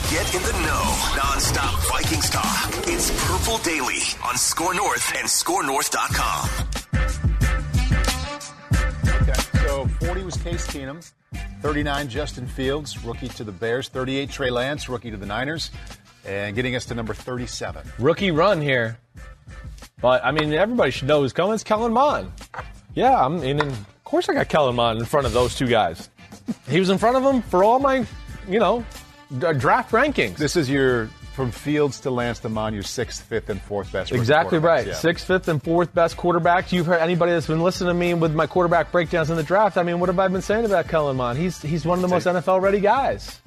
Get in the know. Non-stop Vikings talk. It's Purple Daily on Score North and ScoreNorth.com. Okay, so 40 was Case Keenum, 39 Justin Fields, rookie to the Bears, 38 Trey Lance, rookie to the Niners, and getting us to number 37. Rookie run here. But, I mean, everybody should know who's coming. It's Kellen Mond. Yeah, I mean, of course I got Kellen Mond in front of those two guys. He was in front of them for all my, draft rankings. This is your, from Fields to Lance to Mond, your 6th, 5th, and 4th best. Exactly right. Yeah. 6th, 5th, and 4th best quarterbacks. You've heard anybody that's been listening to me with my quarterback breakdowns in the draft. I mean, what have I been saying about Kellen Mond? He's one of the most NFL-ready guys.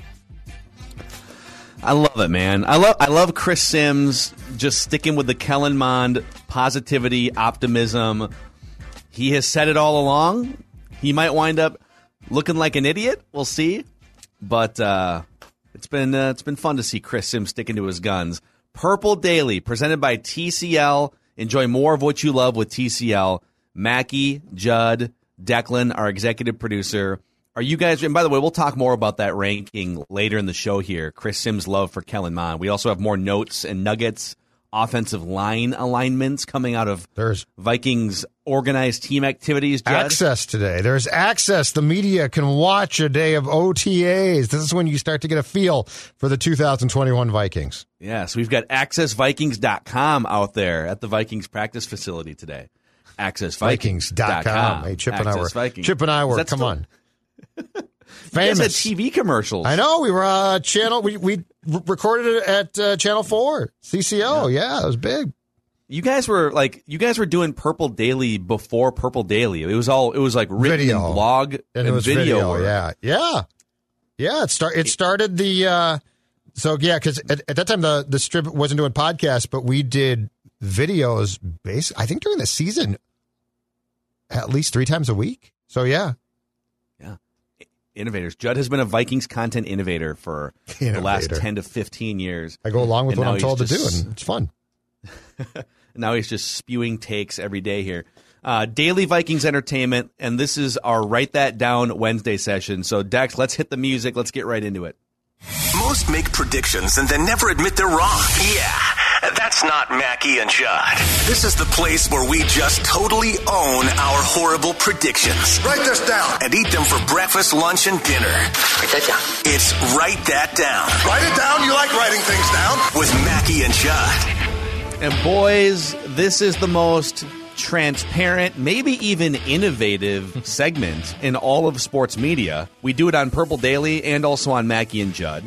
I love it, man. I love Chris Sims just sticking with the Kellen Mond positivity, optimism. He has said it all along. He might wind up looking like an idiot. We'll see. But it's been fun to see Chris Sims sticking to his guns. Purple Daily, presented by TCL. Enjoy more of what you love with TCL. Mackie, Judd, Declan, our executive producer. Are you guys, and by the way, we'll talk more about that ranking later in the show here. Chris Sims' love for Kellen Mond. We also have more notes and nuggets, offensive line alignments coming out of Vikings organized team activities. Judd? Access today. There's access. The media can watch a day of OTAs. This is when you start to get a feel for the 2021 Vikings. Yes, we've got AccessVikings.com out there at the Vikings practice facility today. AccessVikings.com. Hey, Chip and I were, come on. Famous. You guys had TV commercials. I know. We were channel. We recorded it at Channel 4, CCO. Yeah, it was big. You guys were doing Purple Daily before Purple Daily. It was like written video. And blog and it was video. Yeah. It started the. So yeah, because at that time the Strip wasn't doing podcasts, but we did videos. I think during the season, at least 3 times a week. So yeah. Innovators. Judd has been a Vikings content innovator for the last 10 to 15 years. I go along with what I'm told to do, and it's fun. Now he's just spewing takes every day here. Daily Vikings Entertainment, and this is our Write That Down Wednesday session. So, Dex, let's hit the music. Let's get right into it. Most make predictions and then never admit they're wrong. Yeah, that's not Mackie and Judd. This is the place where we just totally own our horrible predictions. Write this down. And eat them for breakfast, lunch, and dinner. Write that down. It's Write That Down. Write it down. You like writing things down. With Mackie and Judd. And boys, this is the most transparent, maybe even innovative segment in all of sports media. We do it on Purple Daily and also on Mackie and Judd.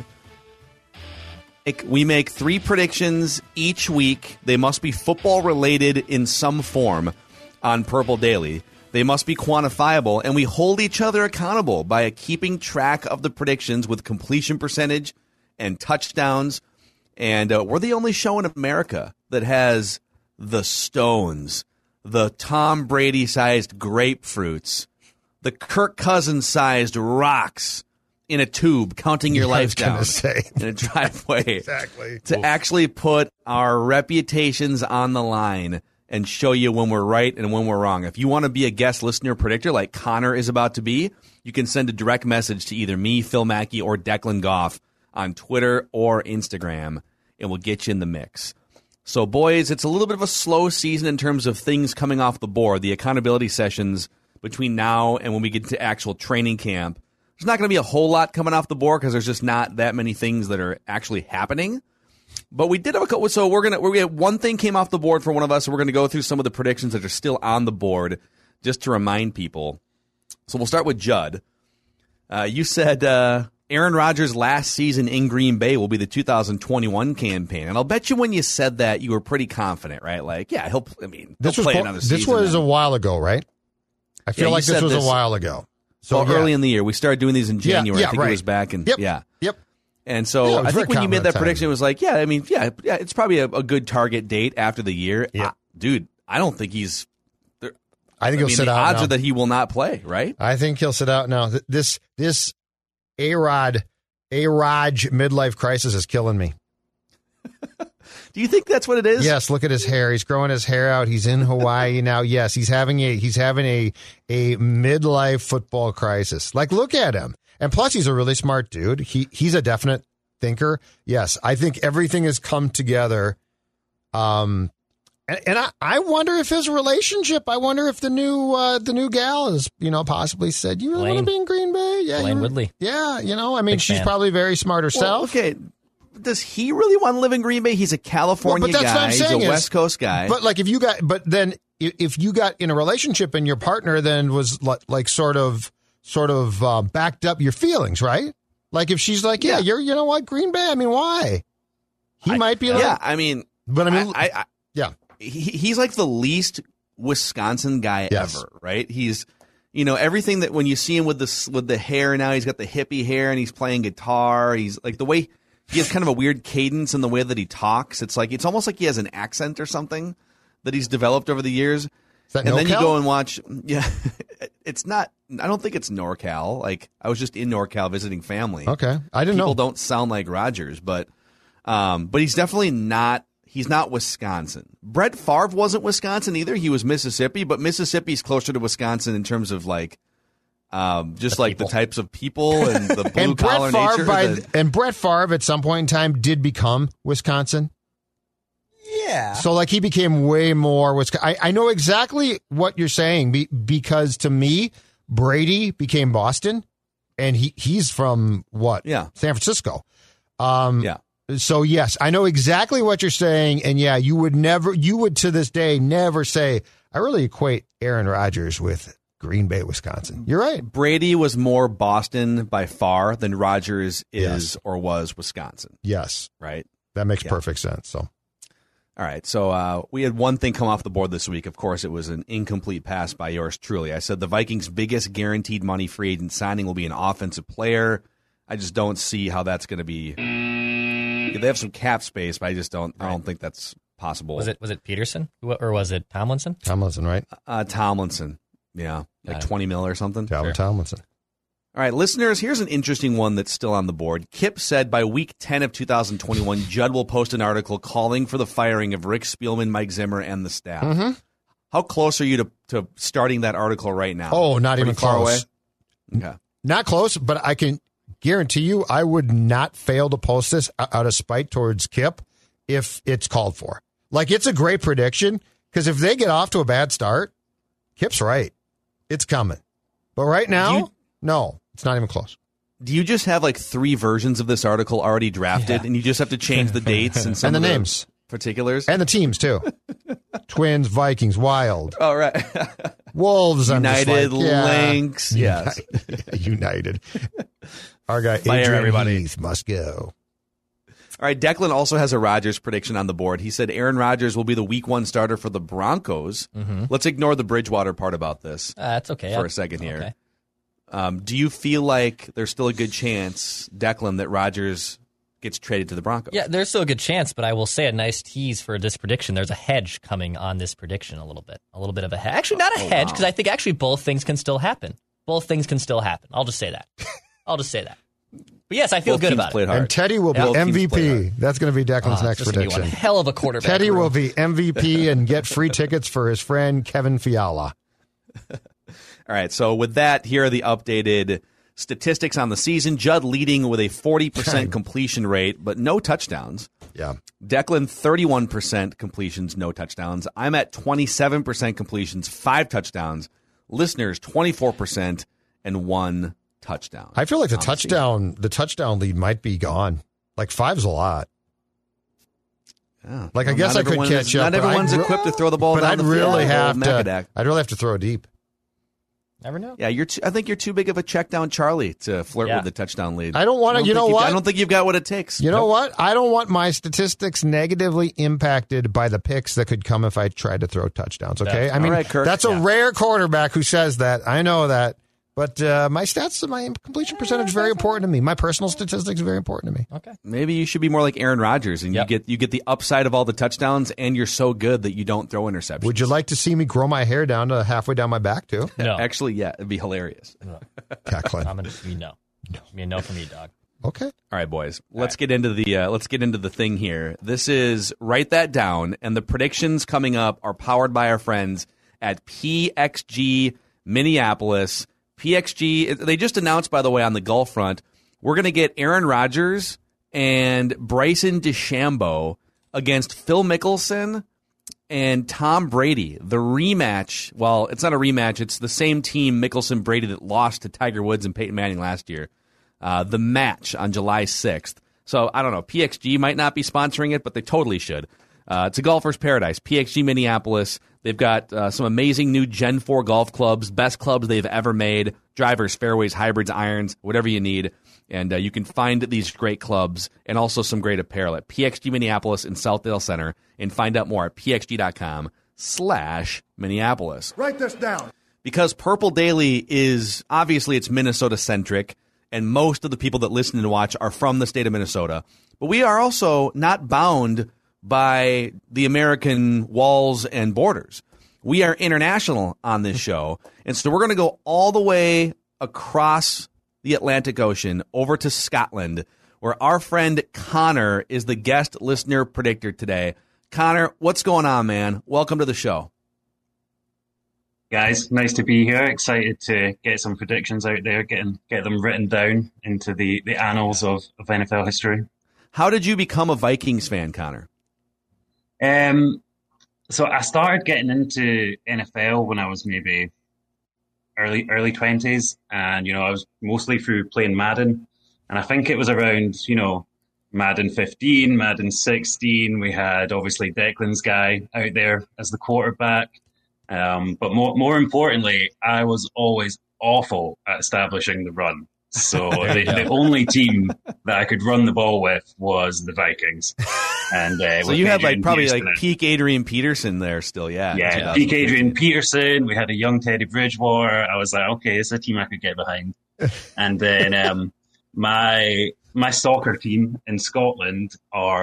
We make 3 predictions each week. They must be football related in some form on Purple Daily. They must be quantifiable, and we hold each other accountable by keeping track of the predictions with completion percentage and touchdowns. And we're the only show in America that has the stones, the Tom Brady-sized grapefruits, the Kirk Cousins-sized rocks in a tube, counting your life down in a driveway. Exactly. To actually put our reputations on the line and show you when we're right and when we're wrong. If you want to be a guest listener predictor like Connor is about to be, you can send a direct message to either me, Phil Mackey, or Declan Goff on Twitter or Instagram, and we'll get you in the mix. So, boys, it's a little bit of a slow season in terms of things coming off the board. The accountability sessions between now and when we get to actual training camp, there's not going to be a whole lot coming off the board because there's just not that many things that are actually happening. But we did have a couple. So one thing came off the board for one of us. So we're going to go through some of the predictions that are still on the board just to remind people. So we'll start with Judd. You said Aaron Rodgers' last season in Green Bay will be the 2021 campaign. And I'll bet you when you said that, you were pretty confident, right? Like, yeah, he'll play another season. This was a while ago, right? I feel like this was a while ago. So early in the year. We started doing these in January. I think it was back in, Yep. And so I think when you made that prediction, it was like, it's probably a good target date after the year. Yeah. Dude, I don't think he's there. I think he'll sit out. The odds now are that he will not play, right? I think he'll sit out now. This A-Raj midlife crisis is killing me. Do you think that's what it is? Yes, look at his hair. He's growing his hair out. He's in Hawaii now. Yes, he's having a midlife football crisis. Like, look at him. And plus, he's a really smart dude. He's a definite thinker. Yes, I think everything has come together. And I wonder if his relationship. I wonder if the new gal has possibly said, "You really want to be in Green Bay?" Yeah, Blaine Woodley. Yeah, I mean, Big she's fan. probably very smart herself. Well, okay. Does he really want to live in Green Bay? He's a California Well, but that's what guy. I'm He's a saying is- West Coast guy. But like if you got in a relationship and your partner then was like sort of backed up your feelings, right? Like if she's like, yeah, you know what, Green Bay. I mean, why? He might be like, yeah, I mean, but I mean, yeah, he's like the least Wisconsin guy Yes. ever, right? He's, everything that when you see him with the hair now, he's got the hippie hair and he's playing guitar. He's like the way he has kind of a weird cadence in the way that he talks. It's almost like he has an accent or something that he's developed over the years. Is that And then you NorCal? go and watch. Yeah, it's not. I don't think it's NorCal. Like I was just in NorCal visiting family. Okay, I didn't People know. don't sound like Rodgers, but he's definitely not. He's not Wisconsin. Brett Favre wasn't Wisconsin either. He was Mississippi, but Mississippi's closer to Wisconsin in terms of like, just like the types of people and the blue And Brett collar Favre, nature. and Brett Favre at some point in time did become Wisconsin. Yeah. So like he became way more Wisconsin. I know exactly what you're saying because to me, Brady became Boston, and he's from what? Yeah. San Francisco. Yeah. So yes, I know exactly what you're saying, and yeah, you would to this day never say I really equate Aaron Rodgers with Green Bay, Wisconsin. You're right. Brady was more Boston by far than Rodgers is Yes. or was Wisconsin, Yes, right? that makes perfect sense. So All right, so we had one thing come off the board this week. Of course, it was an incomplete pass by yours truly. I said the Vikings' biggest guaranteed money free agent signing will be an offensive player. I just don't see how that's going to be. They have some cap space, but I just don't. I don't think that's possible. Was it Peterson or was it Tomlinson? Tomlinson, right? Tomlinson? Yeah, like 20 mil or something. Calvin Tomlinson. All right, listeners, here's an interesting one that's still on the board. Kip said by week 10 of 2021, Judd will post an article calling for the firing of Rick Spielman, Mike Zimmer, and the staff. Mm-hmm. How close are you to starting that article right now? Oh, not Pretty even far close. away? Okay. Not close, but I can guarantee you I would not fail to post this out of spite towards Kip if it's called for. Like, it's a great prediction because if they get off to a bad start, Kip's right. It's coming. But right now, no, it's not even close. Do you just have like 3 versions of this article already drafted, and you just have to change the dates and some And the of names. particulars? And the teams, too. Twins, Vikings, Wild, All right. Wolves. I'm just United, like, yeah. Lynx. Yes. United. Our guy, Fire Adrian everybody. Heath, must go. All right, Declan also has a Rodgers prediction on the board. He said Aaron Rodgers will be the week 1 starter for the Broncos. Mm-hmm. Let's ignore the Bridgewater part about this That's okay. for a second here. Okay. Do you feel like there's still a good chance, Declan, that Rodgers gets traded to the Broncos? Yeah, there's still a good chance, but I will say a nice tease for this prediction. There's a hedge coming on this prediction a little bit of a hedge. Actually, not a hedge, because I think actually both things can still happen. Both things can still happen. I'll just say that. But yes, I feel Both good teams about played it. hard. And Teddy will be Both teams played MVP. hard. That's going to be Declan's next This is gonna be prediction. one hell of a quarterback. Teddy room. will be MVP and get free tickets for his friend Kevin Fiala. All right, so with that, here are the updated statistics on the season. Judd leading with a 40% completion rate, but no touchdowns. Yeah. Declan, 31% completions, no touchdowns. I'm at 27% completions, 5 touchdowns. Listeners, 24% and 1 touchdown. I feel like the on the season. touchdown lead might be gone. Like 5's a lot. Yeah. Like, I guess not I could everyone's- catch up, Not but everyone's I'd re- equipped to throw the ball But down I'd the field. really have Macadac. to. I'd really have to throw deep. Never know. Yeah, I think you're too big of a check down Charlie to flirt Yeah. with the touchdown lead. I don't want to. You know I what? don't think you've got what it takes. You know what? I don't want my statistics negatively impacted by the picks that could come if I tried to throw touchdowns. Okay, I mean All right, Kirk. that's a rare quarterback who says that. I know that, but my stats, my completion percentage, is very important to me. My personal statistics are very important to me. Okay. Maybe you should be more like Aaron Rodgers, and Yep. you get the upside of all the touchdowns, and you're so good that you don't throw interceptions. Would you like to see me grow my hair down to halfway down my back too? No. Actually, yeah, it'd be hilarious. Cackling. I'm going to be no. Be a no from me, dog. Okay. All right, boys. Let's get into the thing here. This is Write That Down, and the predictions coming up are powered by our friends at PXG Minneapolis. PXG, they just announced, by the way, on the Gulf front, we're going to get Aaron Rodgers and Bryson DeChambeau against Phil Mickelson and Tom Brady. The rematch, well, it's not a rematch. It's the same team, Mickelson-Brady, that lost to Tiger Woods and Peyton Manning last year. The match on July 6th. So, I don't know. PXG might not be sponsoring it, but they totally should. It's a golfer's paradise. PXG Minneapolis. They've got some amazing new Gen 4 golf clubs, best clubs they've ever made. Drivers, fairways, hybrids, irons, whatever you need. And you can find these great clubs and also some great apparel at PXG Minneapolis in Southdale Center. And find out more at pxg.com/Minneapolis. Write this down. Because Purple Daily is, obviously, it's Minnesota-centric, and most of the people that listen and watch are from the state of Minnesota. But we are also not bound by the American walls and borders. We are international on this show, and so we're going to go all the way across the Atlantic Ocean over to Scotland, where our friend Connor is the guest listener predictor today. Connor, what's going on, man? Welcome to the show. Guys, nice to be here. Excited to get some predictions out there, get them written down into the annals of NFL history. How did you become a Vikings fan, Connor? So I started getting into NFL when I was maybe early 20s, and I was mostly through playing Madden, and I think it was around Madden 15, Madden 16. We had obviously Declan's guy out there as the quarterback. But more importantly, I was always awful at establishing the run. So the only team that I could run the ball with was the Vikings. And so you had probably peak Adrian Peterson there still, yeah. Yeah, peak Adrian Peterson. We had a young Teddy Bridgewater. I was like, okay, it's a team I could get behind. And then my soccer team in Scotland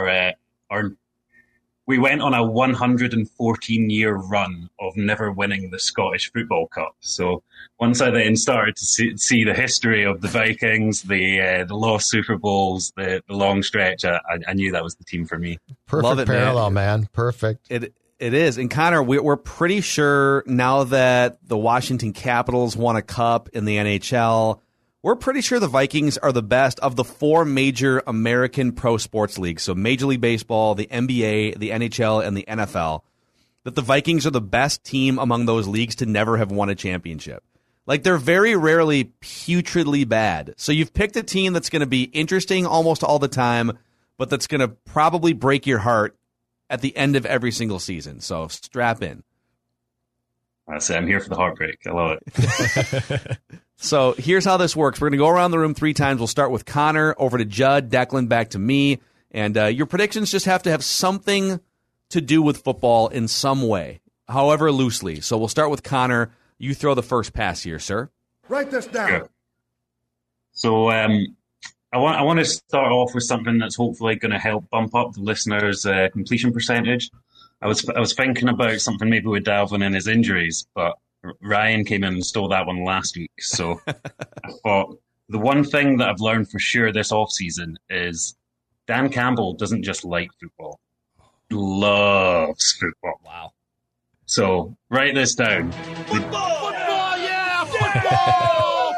we went on a 114-year run of never winning the Scottish Football Cup. So once I then started to see the history of the Vikings, the lost Super Bowls, the long stretch, I knew that was the team for me. Perfect parallel, man. Perfect. It is. And Connor, we're pretty sure now that the Washington Capitals won a cup in the NHL, we're pretty sure the Vikings are the best of the four major American pro sports leagues. So Major League Baseball, the NBA, the NHL, and the NFL. That the Vikings are the best team among those leagues to never have won a championship. Like, they're very rarely putridly bad. So you've picked a team that's going to be interesting almost all the time, but that's going to probably break your heart at the end of every single season. So strap in. That's it. I'm here for the heartbreak. I love it. So here's how this works. We're going to go around the room 3 times. We'll start with Connor, over to Judd, Declan, back to me. And your predictions just have to have something to do with football in some way, however loosely. So we'll start with Connor. You throw the first pass here, sir. Write this down. Sure. So I want to start off with something that's hopefully going to help bump up the listeners' completion percentage. I was thinking about something maybe with Dalvin and his injuries, but Ryan came in and stole that one last week. So I thought the one thing that I've learned for sure this offseason is Dan Campbell doesn't just like football. He loves football. Wow. So write this down. Football, yeah! Football!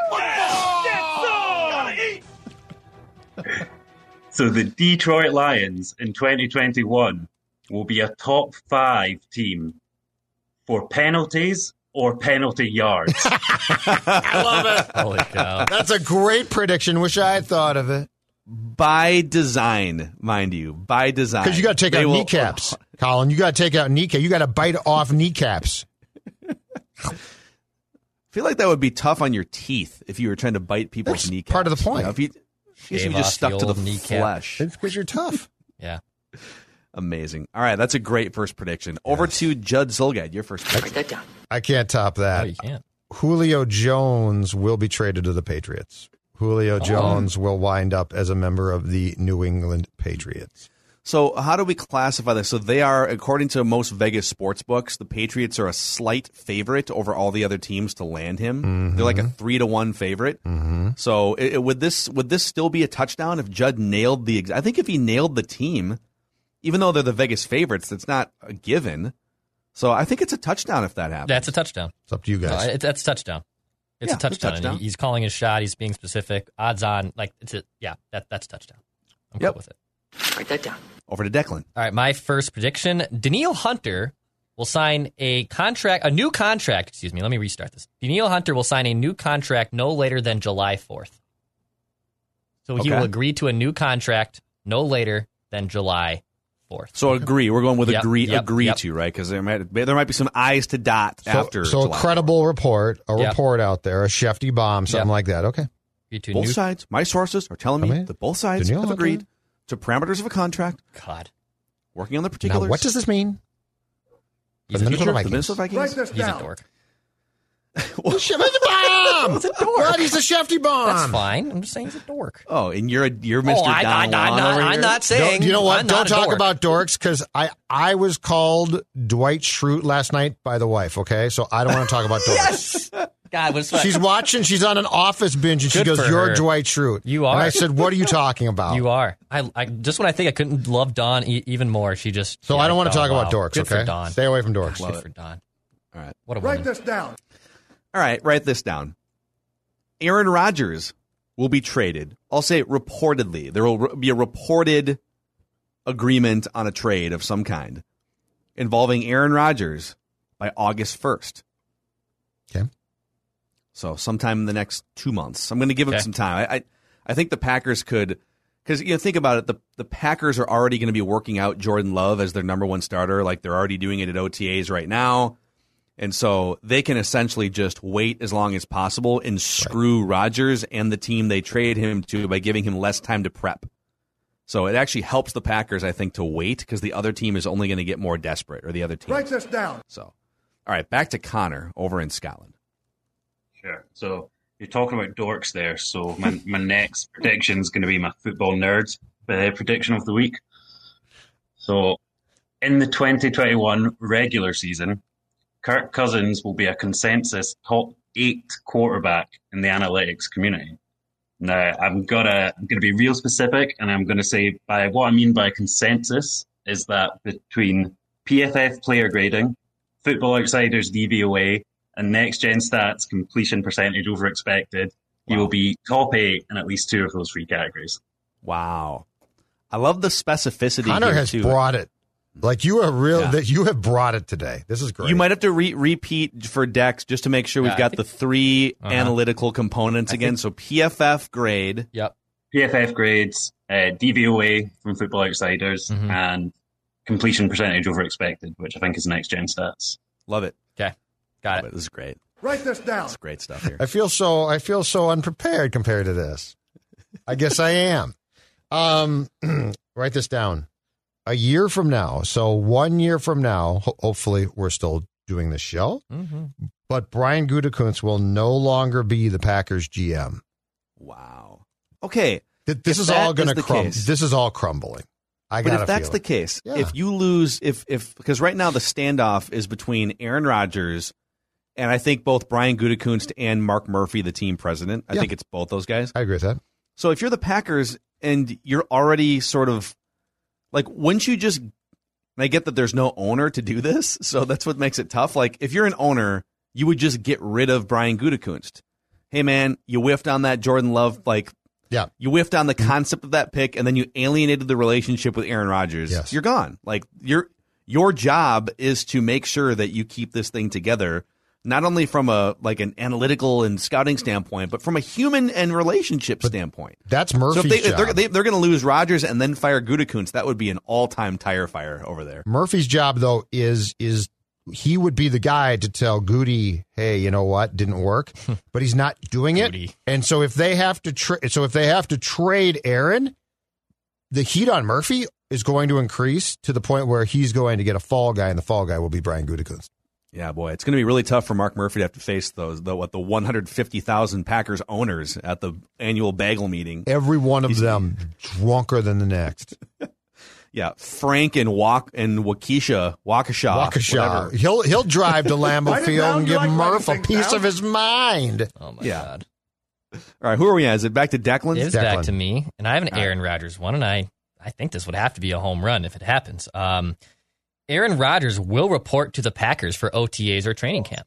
Football! So the Detroit Lions in 2021 will be a top 5 team for penalties or penalty yards. I love it. Holy cow. That's a great prediction. Wish I had thought of it. By design, mind you. By design. Because you got to take out kneecaps, Colin. You got to take out kneecaps. You got to bite off kneecaps. I feel like that would be tough on your teeth if you were trying to bite people's That's kneecaps. part of the point. If you just stuck to the flesh. It's because you're tough. Yeah. Amazing. All right, that's a great first prediction. Over to Judd Zulgad, your first prediction. I can't top that. No, you can't. Julio Jones will be traded to the Patriots. Julio Jones will wind up as a member of the New England Patriots. So how do we classify this? So they are, according to most Vegas sports books, the Patriots are a slight favorite over all the other teams to land him. Mm-hmm. They're like a 3-1 favorite. Mm-hmm. So would this still be a touchdown if Judd nailed I think if he nailed the team, even though they're the Vegas favorites, that's not a given. So I think it's a touchdown if that happens. That's a touchdown. It's up to you guys. No, that's a touchdown. It's a touchdown. He's calling his shot. He's being specific. Odds on, that's a touchdown. I'm Yep. cool with it. Write that down. Over to Declan. All right, my first prediction: Danielle Hunter will sign a new contract. Excuse me. Let me restart this. Danielle Hunter will sign a new contract no later than July 4th. So he Okay. will agree to a new contract no later than July 4th. So agree. We're going with Yep, agree yep, yep. to, right? Because there might be some I's to dot after. So a July. credible report, a Yep. report out there, a Shefty bomb, something Yep. like that. Okay. Agree to a Both new sides. My sources are telling me Okay. that both sides Danielle have Hunter. agreed to parameters of a contract, God. working on the Now, particulars. what does this mean? He's The a, Minnesota The Vikings. Minnesota Write Vikings? this he's a down. dork. Shefty bomb. He's a dork. What? He's a Shefty bomb. That's fine. I'm just saying he's a dork. Oh, and you're Mr. Oh, Don Juan over I'm here? not saying. You know what? I'm Don't not a talk dork. about dorks because I was called Dwight Schrute last night by the wife. Okay, so I don't want to talk about dorks. Yes. God, what's She's watching. She's on an Office binge, and she Good goes, for "You're her. Dwight Schrute." You are. And I said, "What are you talking about?" You are. I just when I think I couldn't love Dawn even more, she just. So yeah, I don't want to Dawn, talk about wow. dorks. Good Okay, for Dawn. stay away from dorks. Good for Dawn. All right. What a Write woman. this down. All right, write this down. Aaron Rodgers will be traded. I'll say reportedly. There will be a reported agreement on a trade of some kind involving Aaron Rodgers by August 1st. Okay. So sometime in the next 2 months. I'm going to give him Okay. some time. I think the Packers could, because think about it. The Packers are already going to be working out Jordan Love as their number one starter. Like they're already doing it at OTAs right now. And so they can essentially just wait as long as possible and screw Rodgers and the team they trade him to by giving him less time to prep. So it actually helps the Packers, I think, to wait because the other team is only going to get more desperate, or the other team. Write this down. So, all right, back to Connor over in Scotland. Sure. So you're talking about dorks there. So my next prediction is going to be my football nerds prediction of the week. So in the 2021 regular season, Kirk Cousins will be a consensus top 8 quarterback in the analytics community. Now I'm gonna be real specific, and I'm gonna say by what I mean by consensus is that between PFF player grading, Football Outsiders DVOA, and Next Gen Stats completion percentage over expected, he will be top 8 in at least 2 of those 3 categories. Wow. I love the specificity Connor here, has too. brought it. Like you are real. Yeah. That you have brought it today. This is great. You might have to repeat for Dex just to make sure we've Yeah, I got think- the 3 analytical components again. So PFF grade. Yep. PFF grades, DVOA from Football Outsiders, and completion percentage over expected, which I think is Next Gen Stats. Love it. Okay. Got Love it. it. This is great. Write this down. It's great stuff here. I feel so unprepared compared to this. I guess I am. Write this down. A year from now, so 1 year from now, hopefully we're still doing this show, but Brian Gutekunst will no longer be the Packers GM. Wow. Okay. This If is that all going is to the crumble. case- This is all crumbling. I But got if that's the case, Yeah. if you lose, if because right now the standoff is between Aaron Rodgers and I think both Brian Gutekunst and Mark Murphy, the team president. I Yeah. think it's both those guys. I agree with that. So if you're the Packers and you're already sort of like, wouldn't you just? And I get that there's no owner to do this, so that's what makes it tough. Like if you're an owner, you would just get rid of Brian Gutekunst. Hey man, you whiffed on that Jordan Love, like Yeah. you whiffed on the concept of that pick, and then you alienated the relationship with Aaron Rodgers. Yes. You're gone. Like your job is to make sure that you keep this thing together. Not only from an analytical and scouting standpoint, but from a human and relationship standpoint. That's Murphy's So if job. they're going to lose Rodgers and then fire Gutekunst, that would be an all-time tire fire over there. Murphy's job, though, is he would be the guy to tell Goody, hey, you know what, didn't work, but he's not doing it. Goody. And so if they have to trade Aaron, the heat on Murphy is going to increase to the point where he's going to get a fall guy, and the fall guy will be Brian Gutekunst. Yeah, boy, it's going to be really tough for Mark Murphy to have to face the 150,000 Packers owners at the annual bagel meeting. Every one of them drunker than the next. Yeah, Frank and Waukesha, Waukesha. He'll drive to Lambeau Write it Field down. and You give like Murph a writing piece things of his mind. Oh my Yeah. God. All right, who are we at? Is it back to Declan? It is Declan. back to me, and I have an Aaron Rodgers one, and I think this would have to be a home run if it happens. Aaron Rodgers will report to the Packers for OTAs or training camp.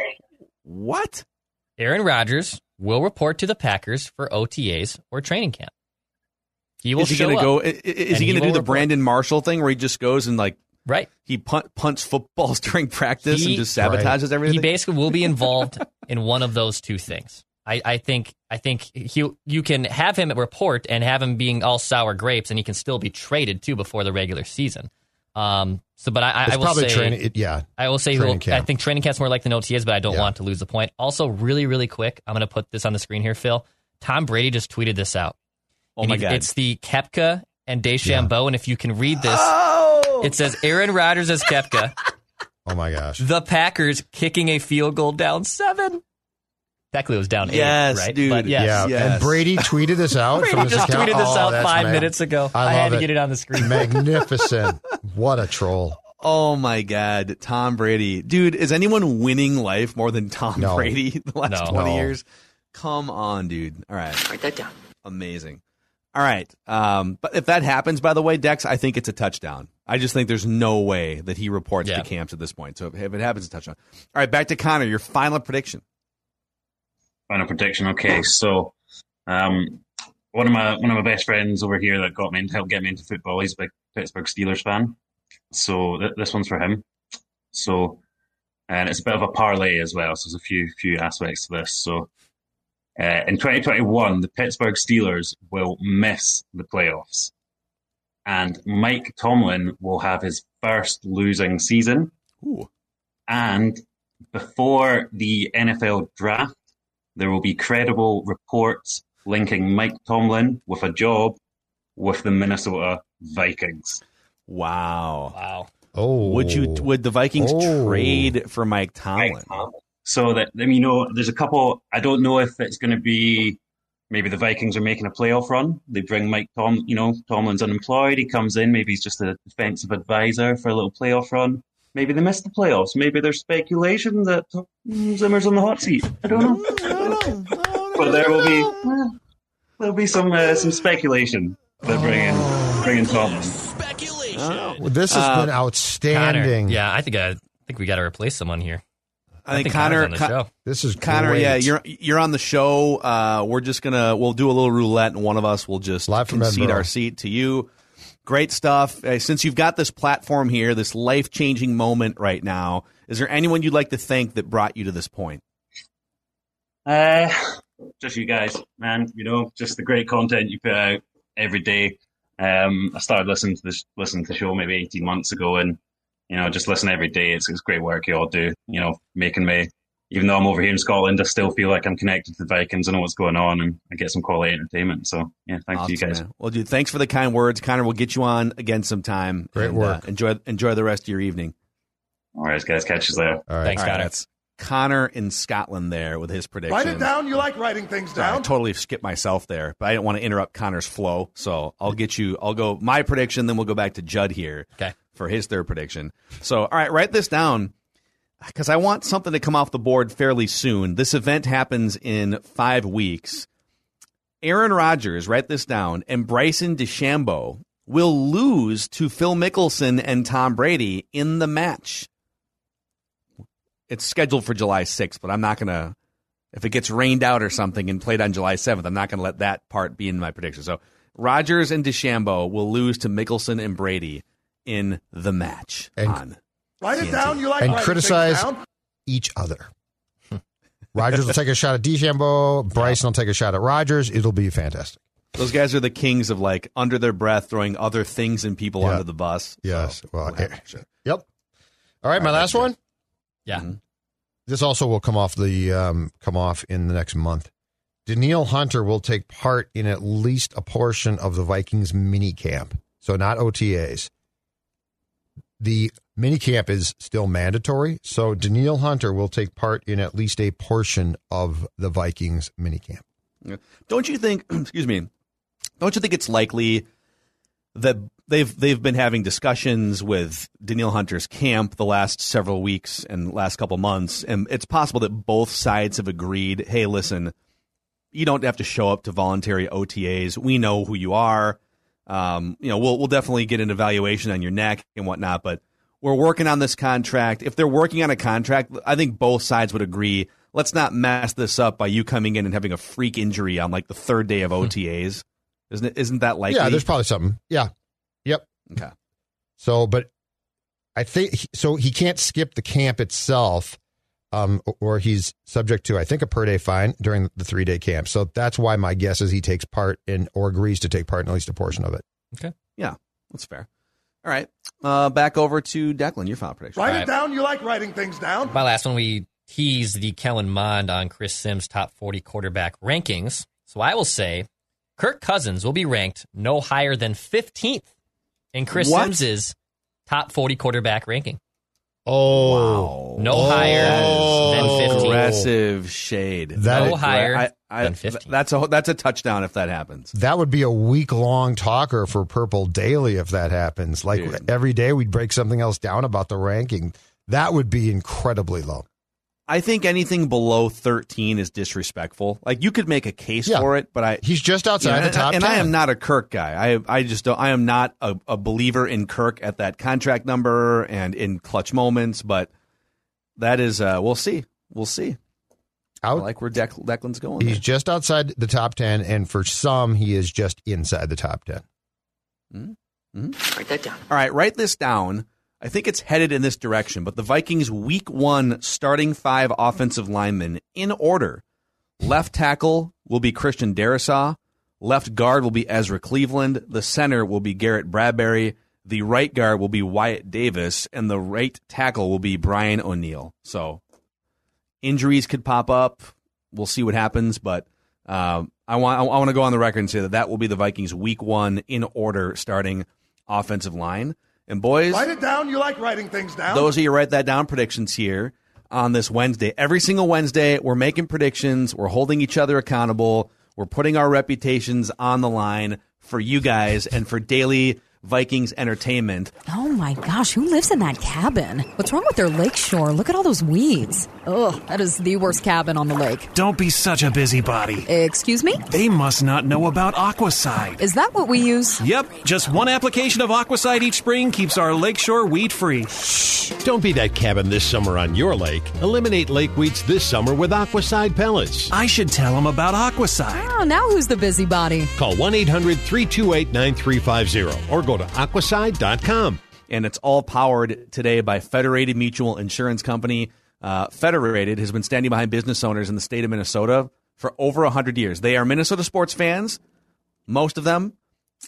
What? Aaron Rodgers will report to the Packers for OTAs or training camp. He will Is he show going to up, go? Is he and going to do will the report. Brandon Marshall thing where he just goes and like Right. he punts footballs during practice He- and just sabotages everything? He basically will be involved in one of those two things. I think you can have him report and have him being all sour grapes, and he can still be traded too before the regular season. But I It's will probably say, training. I will say, I camp. think training camp's more like the OTAs, but I don't Yeah. want to lose the point. Also, really, really quick, I'm going to put this on the screen here, Phil. Tom Brady just tweeted this out. Oh And my God. It's the Koepka and DeChambeau, and if you can read this, it says Aaron Rodgers as Koepka, Oh my gosh. the Packers kicking a field goal down 7. Technically, it was down 8, Yes, right? dude. But yes. Yeah, Yes. and Brady tweeted this out. Brady from his just account. tweeted this out that's 5 minutes ago. I I had love to it. get it on the screen. Magnificent. What a troll. Oh my God, Tom Brady. Dude, is anyone winning life more than Tom No. Brady the last No. 20 No. years? Come on, dude. All right. Write that down. Amazing. All right. But if that happens, by the way, Dex, I think it's a touchdown. I just think there's no way that he reports Yeah. to camps at this point. So if it happens, it's a touchdown. All right, back to Connor. Your final prediction. Final prediction. Okay, so one of my best friends over here that helped get me into football. He's a big Pittsburgh Steelers fan. So this one's for him. So, and it's a bit of a parlay as well. So there's a few aspects to this. So, in 2021, the Pittsburgh Steelers will miss the playoffs, and Mike Tomlin will have his first losing season. Ooh. And before the NFL draft, there will be credible reports linking Mike Tomlin with a job with the Minnesota Vikings. Wow. Wow. Oh. Would the Vikings trade for Mike Tomlin? So that, I mean, there's a couple. I don't know if it's going to be maybe the Vikings are making a playoff run. They bring Tomlin's unemployed. He comes in. Maybe he's just a defensive advisor for a little playoff run. Maybe they miss the playoffs. Maybe there's speculation that Zimmer's on the hot seat. I don't know. But there'll be some speculation. They're bringing Tomlin. Well, this has been outstanding. Connor, yeah, I think we got to replace someone here. I think Connor's Connor. on the show. This is Connor, great. yeah, you're on the show. We'll do a little roulette, and one of us will just Live from concede Edinburgh. our seat to you. Great stuff. Since you've got this platform here, this life-changing moment right now, is there anyone you'd like to thank that brought you to this point? Just you guys, man. Just the great content you put out every day. I started listening to the show maybe 18 months ago, and just listen every day. It's great work you all do. Making me, even though I'm over here in Scotland, I still feel like I'm connected to the Vikings. I know what's going on, and I get some quality entertainment. So yeah, thanks to you guys. Man. Well, dude, thanks for the kind words, Connor. We'll get you on again sometime. Great work. Enjoy the rest of your evening. All right, guys, catch you later. All right. Thanks, All right, Connor. that's Connor in Scotland there with his prediction. Write it down. You like writing things I down. totally skipped myself there, but I didn't want to interrupt Connor's flow. So I'll go my prediction, then we'll go back to Judd here for his third prediction. So, all right, write this down because I want something to come off the board fairly soon. This event happens in 5 weeks. Aaron Rodgers, write this down, and Bryson DeChambeau will lose to Phil Mickelson and Tom Brady in the match. It's scheduled for July 6th, but I'm not going to, if it gets rained out or something and played on July 7th, I'm not going to let that part be in my prediction. So Rodgers and DeChambeau will lose to Mickelson and Brady in the match on Write it TNT. down. You like And writing criticize things down. each other. Rodgers will take a shot at DeChambeau. Bryson will take a shot at Rodgers. It'll be fantastic. Those guys are the kings of like under their breath throwing other things and people Yeah. under the bus. Yes. So, Well, whatever. Yep. All right, my last one. Yeah. This also will come off in the next month. Danielle Hunter will take part in at least a portion of the Vikings mini camp. So not OTAs. The mini camp is still mandatory. So Danielle Hunter will take part in at least a portion of the Vikings mini camp. Don't you think, excuse me, don't you think it's likely that they've been having discussions with Danielle Hunter's camp the last several weeks and last couple months, and it's possible that both sides have agreed, hey, listen, you don't have to show up to voluntary OTAs. We know who you are. We'll definitely get an evaluation on your neck and whatnot, but we're working on this contract. If they're working on a contract, I think both sides would agree, let's not mess this up by you coming in and having a freak injury on like the third day of OTAs. Isn't that likely? Yeah, there's probably something. Yeah. Yep. Okay. So, but I think so. He can't skip the camp itself, or he's subject to, I think, a per-day fine during the 3-day camp. So that's why my guess is he takes part in or agrees to take part in at least a portion of it. Okay. Yeah, that's fair. All right. Back over to Declan, your final prediction. Write it down. You like writing things down. My last one, we teased the Kellen Mond on Chris Sims' top 40 quarterback rankings. So I will say Kirk Cousins will be ranked no higher than 15th in Chris Sims's top 40 quarterback ranking. Oh. Wow. No higher than 15th. Aggressive shade. No higher than 15th. That's a touchdown if that happens. That would be a week-long talker for Purple Daily if that happens. Like every day we'd break something else down about the ranking. That would be incredibly low. I think anything below 13 is disrespectful. Like, you could make a case for it, but he's just outside the top 10. And I am not a Kirk guy. I just don't. I am not a believer in Kirk at that contract number and in clutch moments. But that is, we'll see. We'll see. I like where Declan's going. He's just outside the top 10, and for some, he is just inside the top 10. Mm-hmm. Write that down. All right, write this down. I think it's headed in this direction, but the Vikings Week 1 starting 5 offensive linemen in order. Left tackle will be Christian Darrisaw. Left guard will be Ezra Cleveland. The center will be Garrett Bradbury. The right guard will be Wyatt Davis. And the right tackle will be Brian O'Neill. So injuries could pop up. We'll see what happens, but I want to go on the record and say that will be the Vikings Week 1 in order starting offensive line. And boys, write it down. You like writing things down. Those of you write that down predictions here on this Wednesday. Every single Wednesday, we're making predictions. We're holding each other accountable. We're putting our reputations on the line for you guys and for daily Vikings entertainment. Oh my gosh, who lives in that cabin? What's wrong with their lakeshore? Look at all those weeds. Ugh, that is the worst cabin on the lake. Don't be such a busybody. Excuse me? They must not know about Aquacide. Is that what we use? Yep, just one application of Aquacide each spring keeps our lakeshore weed-free. Shh. Don't be that cabin this summer on your lake. Eliminate lake weeds this summer with Aquacide pellets. I should tell them about Aquacide. Oh, now who's the busybody? Call 1-800-328-9350 or go to aquacide.com. And it's all powered today by Federated Mutual Insurance Company. Federated has been standing behind business owners in the state of Minnesota for over 100 years. They are Minnesota sports fans, most of them.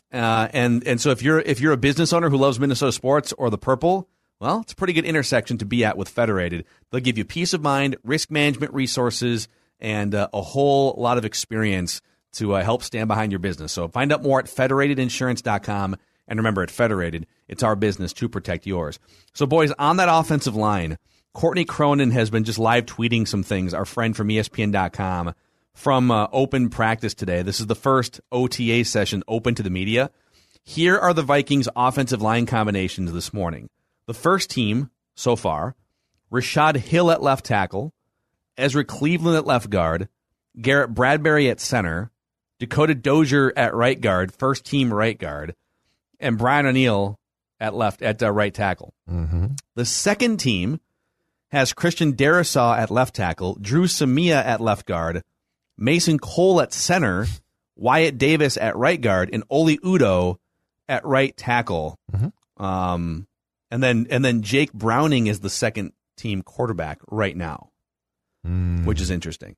And so if you're a business owner who loves Minnesota sports or the purple, well, it's a pretty good intersection to be at with Federated. They'll give you peace of mind, risk management resources, and a whole lot of experience to help stand behind your business. So find out more at federatedinsurance.com. And remember, at Federated, it's our business to protect yours. So, boys, on that offensive line, Courtney Cronin has been just live tweeting some things, our friend from ESPN.com, from open practice today. This is the first OTA session open to the media. Here are the Vikings' offensive line combinations this morning. The first team so far, Rashad Hill at left tackle, Ezra Cleveland at left guard, Garrett Bradbury at center, Dakota Dozier at right guard, first team right guard, and Brian O'Neill at right tackle. Mm-hmm. The second team has Christian Darrisaw at left tackle, Drew Samia at left guard, Mason Cole at center, Wyatt Davis at right guard, and Oli Udoh at right tackle. Mm-hmm. And then Jake Browning is the second team quarterback right now, which is interesting.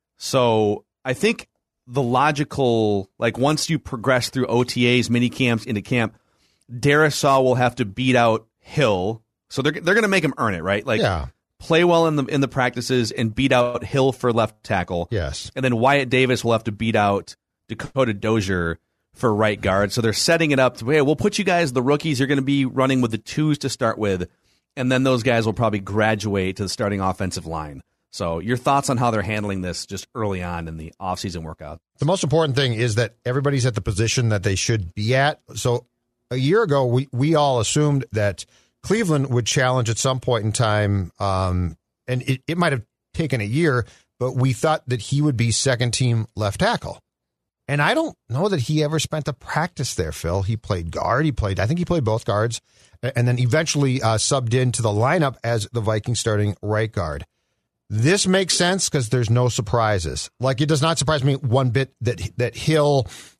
So I think the logical, like once you progress through OTAs, mini camps, into camp, Darrisaw will have to beat out Hill. So they're going to make him earn it, right? Like play well in the practices and beat out Hill for left tackle. Yes. And then Wyatt Davis will have to beat out Dakota Dozier for right guard. So they're setting it up to, hey, we'll put you guys, the rookies, you're going to be running with the twos to start with, and then those guys will probably graduate to the starting offensive line. So your thoughts on how they're handling this just early on in the offseason workout? The most important thing is that everybody's at the position that they should be at. So a year ago, we all assumed that Cleveland would challenge at some point in time, and it might have taken a year, but we thought that he would be second-team left tackle. And I don't know that he ever spent a practice there, Phil. He played guard. I think he played both guards, and then eventually subbed into the lineup as the Vikings starting right guard. This makes sense because there's no surprises. Like, it does not surprise me one bit that Hill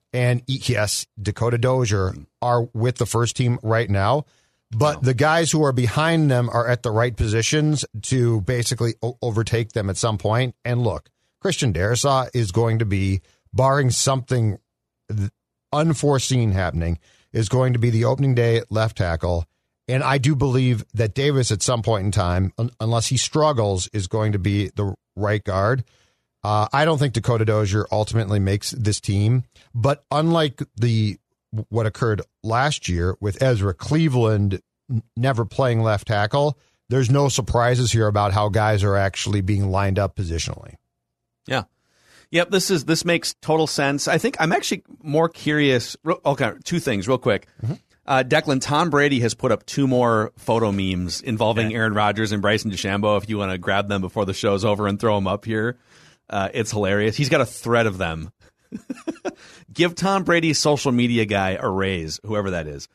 and yes, Dakota Dozier are with the first team right now. But the guys who are behind them are at the right positions to basically overtake them at some point. And look, Christian Darrisaw is going to be, barring something unforeseen happening, is going to be the opening day left tackle. And I do believe that Davis at some point in time, unless he struggles, is going to be the right guard. I don't think Dakota Dozier ultimately makes this team. But unlike what occurred last year with Ezra Cleveland never playing left tackle, there's no surprises here about how guys are actually being lined up positionally. Yeah. Yep, this makes total sense. I think I'm actually more curious. Okay, two things real quick. Declan, Tom Brady has put up 2 more photo memes involving Aaron Rodgers and Bryson DeChambeau. If you want to grab them before the show's over and throw them up here, it's hilarious. He's got a thread of them. Give Tom Brady's social media guy a raise, whoever that is.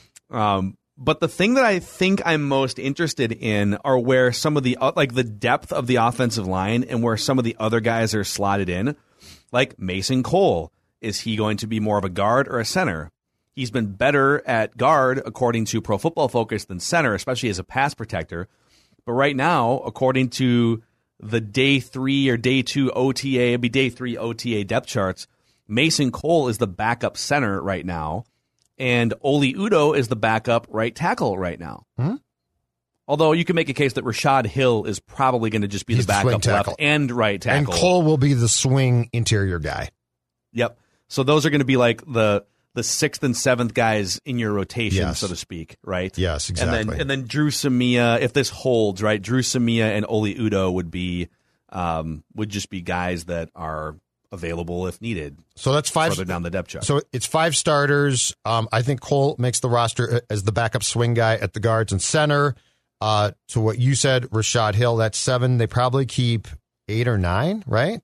But the thing that I think I'm most interested in are where some of the the depth of the offensive line and where some of the other guys are slotted in. Like Mason Cole, is he going to be more of a guard or a center? He's been better at guard, according to Pro Football Focus, than center, especially as a pass protector. But right now, according to the day 3 or day 2 OTA, it'd be day 3 OTA depth charts, Mason Cole is the backup center right now, and Oli Udoh is the backup right tackle right now. Although you can make a case that Rashad Hill is probably going to just be the backup left and right tackle. And Cole will be the swing interior guy. Yep. So those are going to be like the 6th and 7th guys in your rotation, so to speak, right? Yes, exactly. And then Drew Samia, if this holds, right, Drew Samia and Oli Udoh would just be guys that are available if needed. So that's 5 further down the depth chart. So it's 5 starters. I think Cole makes the roster as the backup swing guy at the guards and center. To what you said, Rashad Hill, that's 7. They probably keep 8 or 9, right?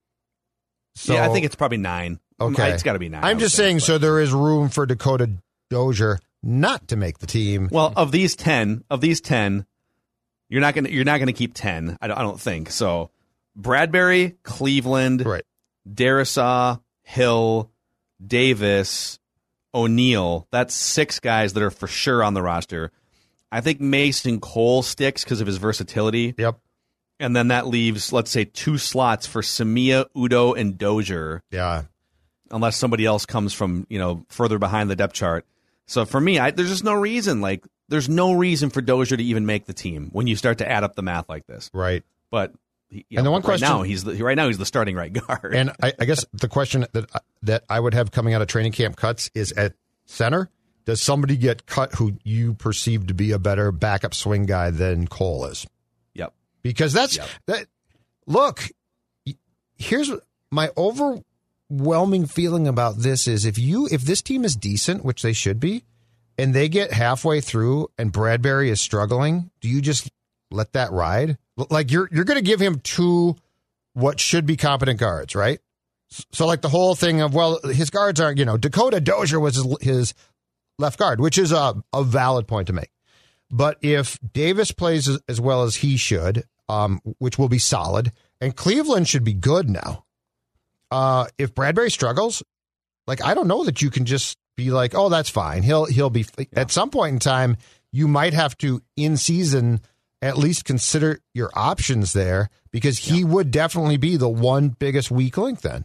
So, yeah, I think it's probably 9. Okay, it's got to be 9. I'm just saying, so there is room for Dakota Dozier not to make the team. Well, of these 10, you're not gonna keep 10. I don't think so. Bradbury, Cleveland, right. Darrisaw, Hill, Davis, O'Neal. That's 6 guys that are for sure on the roster. I think Mason Cole sticks because of his versatility. Yep. And then that leaves, let's say, 2 slots for Samia, Udoh, and Dozier. Yeah. Unless somebody else comes from, further behind the depth chart. So for me, there's just no reason. There's no reason for Dozier to even make the team when you start to add up the math like this. Right. But and the one question now he's the starting right guard. And I guess the question that I would have coming out of training camp cuts is at center. Does somebody get cut who you perceive to be a better backup swing guy than Cole is? Yep. Because that. Look, here's my overwhelming feeling about this is if this team is decent, which they should be, and they get halfway through and Bradbury is struggling, do you just let that ride? Like you're going to give him 2 what should be competent guards, right? So like the whole thing of, well, his guards aren't, Dakota Dozier was his left guard, which is a valid point to make. But if Davis plays as well as he should, which will be solid, and Cleveland should be good now. If Bradbury struggles, I don't know that you can just be like, oh, that's fine. He'll be at some point in time. You might have to in season at least consider your options there because he would definitely be the one biggest weak link then.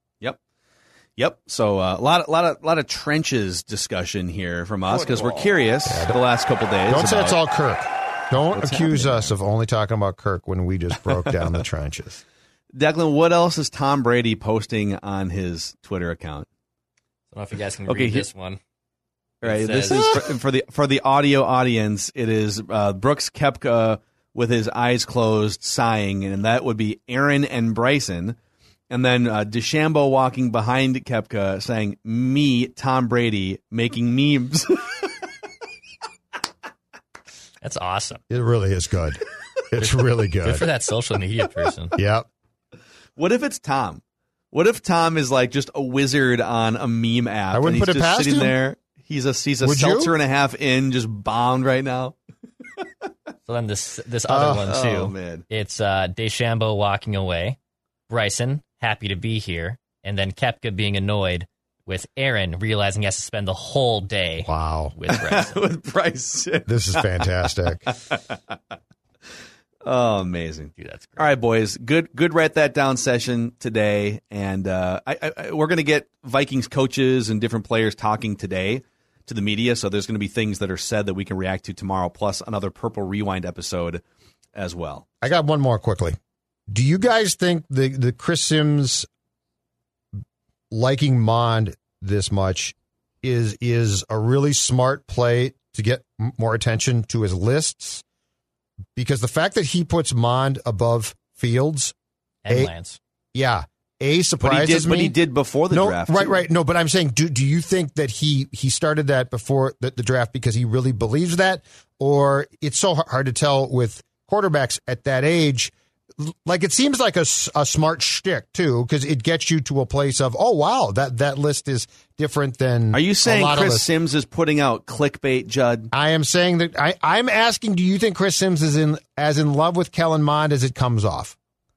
Yep. So a lot of trenches discussion here from us because we're curious the last couple days. Don't say it's all Kirk. Don't accuse us of only talking about Kirk when we just broke down the trenches. Declan, what else is Tom Brady posting on his Twitter account? I don't know if you guys can read this one. Right. This is for the audio audience. It is Brooks Koepka with his eyes closed, sighing, and that would be Aaron and Bryson. And then DeChambeau walking behind Koepka saying, me, Tom Brady, making memes. That's awesome. It really is good. It's really good. Good for that social media person. Yep. What if it's Tom? What if Tom is just a wizard on a meme app? I wouldn't and put it just past sitting him. there. He's a seltzer and a half in, just bombed right now. So then this other one too. Oh man. It's DeChambeau walking away, Bryson happy to be here, and then Koepka being annoyed with Aaron realizing he has to spend the whole day with Bryce. With Bryce. This is fantastic. Oh, amazing. Dude, that's great. All right, boys. Good write that down session today. And we're going to get Vikings coaches and different players talking today to the media. So there's going to be things that are said that we can react to tomorrow, plus another Purple Rewind episode as well. I got one more quickly. Do you guys think the Chris Sims liking Mond this much is a really smart play to get more attention to his lists? Because the fact that he puts Mond above Fields and Lance, surprises me. But he did before the draft. Right. No, but I'm saying, do you think that he started that before the draft because he really believes that, or it's so hard to tell with quarterbacks at that age? Like, it seems like a smart shtick too, because it gets you to a place of, oh wow, that list is different than. Are you saying a lot Chris of Sims is putting out clickbait, Judd? I am saying that I'm asking, do you think Chris Sims is as in love with Kellen Mond as it comes off?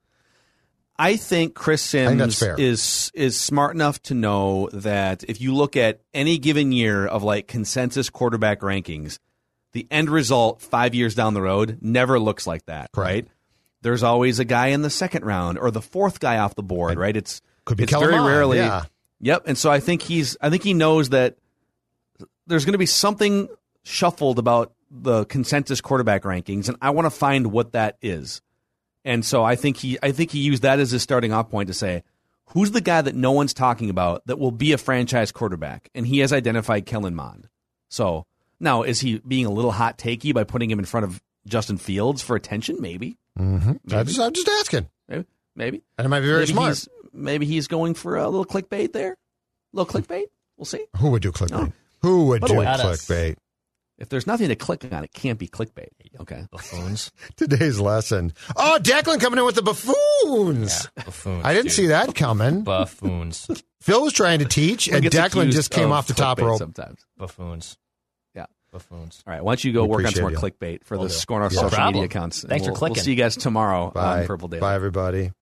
I think Chris Sims is smart enough to know that if you look at any given year of like consensus quarterback rankings, the end result 5 years down the road never looks like that, right? There's always a guy in the second round or the fourth guy off the board, right? Could be it's Kellen very Mond, rarely. yeah. Yep. And so I think he knows that there's going to be something shuffled about the consensus quarterback rankings, and I want to find what that is. And so I think he used that as his starting off point to say, who's the guy that no one's talking about that will be a franchise quarterback? And he has identified Kellen Mond. So now, is he being a little hot takey by putting him in front of Justin Fields for attention? Maybe. Mm-hmm. I'm just asking. Maybe. And it might be very smart. Maybe he's going for a little clickbait there. A little clickbait. We'll see. Who would do clickbait? Who would do clickbait? If there's nothing to click on, it can't be clickbait. Okay. Buffoons. Today's lesson. Oh, Declan coming in with the buffoons. Yeah, buffoons. I didn't see that coming. Buffoons. Phil was trying to teach, and Declan just came off the top rope. Sometimes. Buffoons. Yeah. Buffoons. All right. Why don't you go work on some more clickbait for the Score North social media accounts. Thanks for clicking. We'll see you guys tomorrow on Purple Daily. Bye, everybody.